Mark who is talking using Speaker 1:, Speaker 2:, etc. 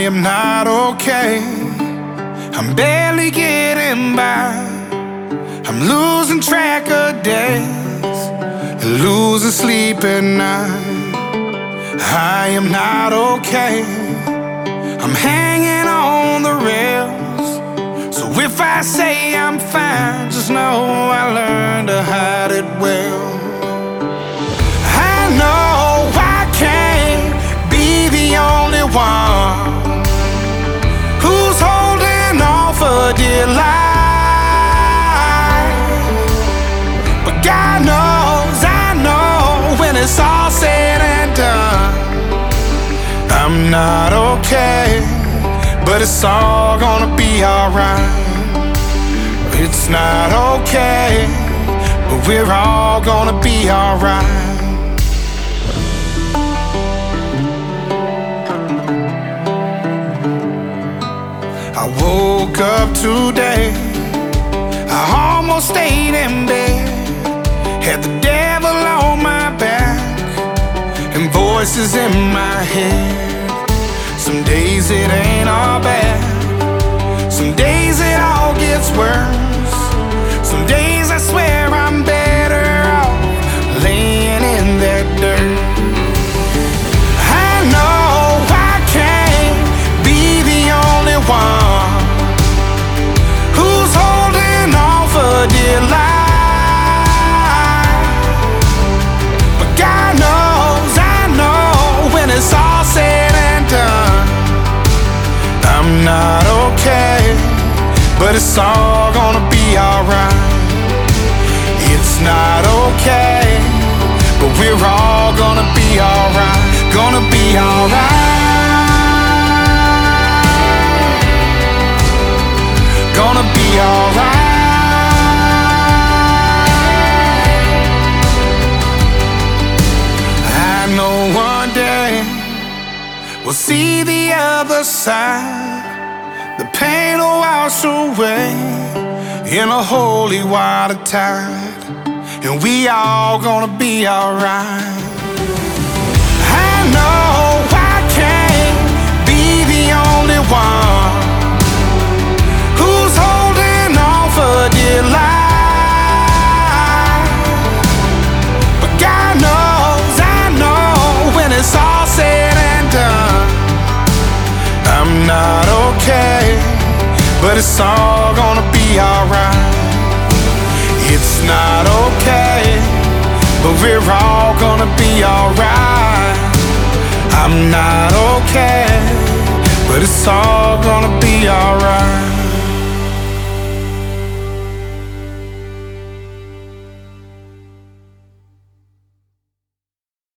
Speaker 1: am not okay. I'm barely getting by. I'm losing track of days and losing sleep at night. I am not okay. I'm hanging on the rails. So if I say I'm fine, just know I learned to hide it well. I know I can't be the only one who's holding on for dear life. But God knows, I know, when it's all said and done, I'm not okay, but it's all gonna be alright. It's not okay, but we're all gonna be alright. I woke up today, I almost stayed in bed. Had the devil on my back and voices in my head. Some days it ain't all bad, some days it all gets worse. Some days I swear I'm better off laying in that dirt. I know I can't be the only one who's holding on for dear life. But God knows, I know, when it's all said and done, I'm not okay, but it's all gonna be alright. It's not okay, but we're all gonna be alright. Gonna be alright. Gonna be alright. I know one day we'll see the other side. The pain will wash away in a holy water tide, and we all gonna be alright. I know I can't be the only one who's holding on for dear life. But God knows, I know, when it's all said and done, I'm not okay, but it's all gonna be alright. It's not okay, but we're all gonna be alright. I'm not okay, but it's all gonna be